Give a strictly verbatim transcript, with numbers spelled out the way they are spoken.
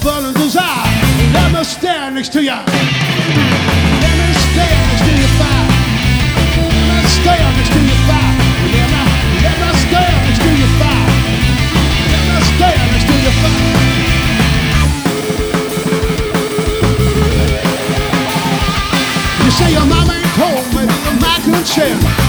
burning desire. Let me stand next to you. Let me stand next to your fire. Let me stand next to your fire. Let me, let me stand next to your fire. Let me stand next to your fire. You say your mama ain't home, maybe your Michael and Sharon.